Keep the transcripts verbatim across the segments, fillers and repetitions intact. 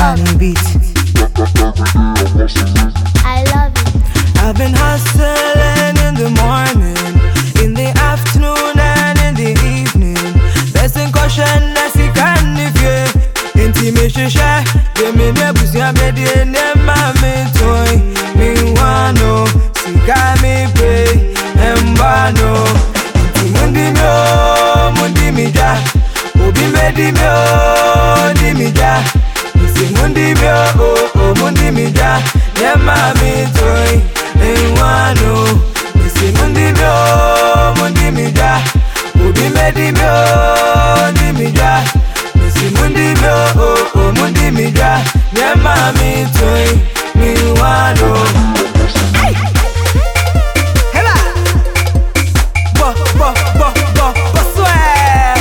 love it. beat. I love it. I've been hustling in the morning, in the afternoon and in the evening. Blessing caution as he can if you intimation share. Give me the pussy I'm ready and then mommy toy. Me wano, sika me pay, embano. Mundi mio, mundi mi ja. Obi medi mio, di mi ja. Isi mundi mio, oh oh mundi mi ja. Yeah mommy toy. Wano, isi mundi mio, mundi mi ja. Obi medi mio, di mi ja. Isi mundi mio, oh oh mundi mi ja. Yeah mommy toy, me wano. Hey, hela, bo bo bo bo bo swear.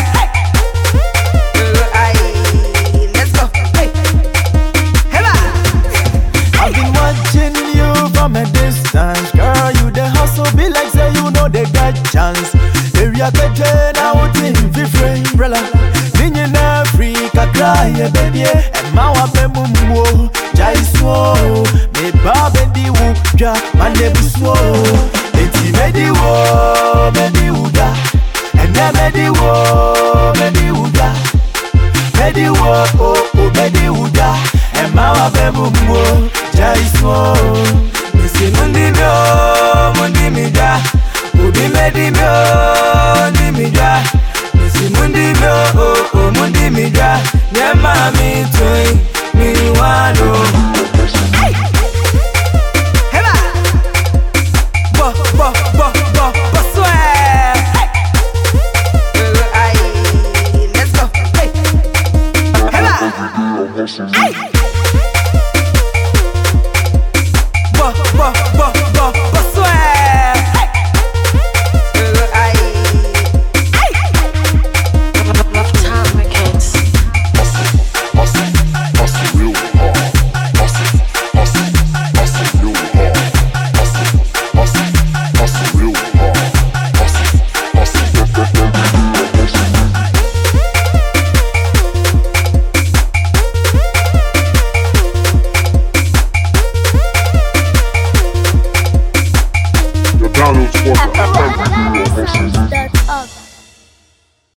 Hey, let's go. Hey, hela. I've been watching you from a distance, girl. You the hustle be like say you know they got chance. Area better now in free umbrella. Ninja na Africa cry baby, and my wabemu mo jaiso. Me babe di wuja mande buswo. Eti medi wo medi uda, and then medi wo medi uda, medi wo oh oh medi uda, and my wabemu mo jaiso. Isi mundi mio, mundi mi ja. Obi medi mio, di mi ja. Isi mundi mio, oh oh mundi mi ja. Yeah mommy toy, me wano. Hey, hela, bo bo bo bo bo swear. Hey, let's go. Hey, hela. Hey.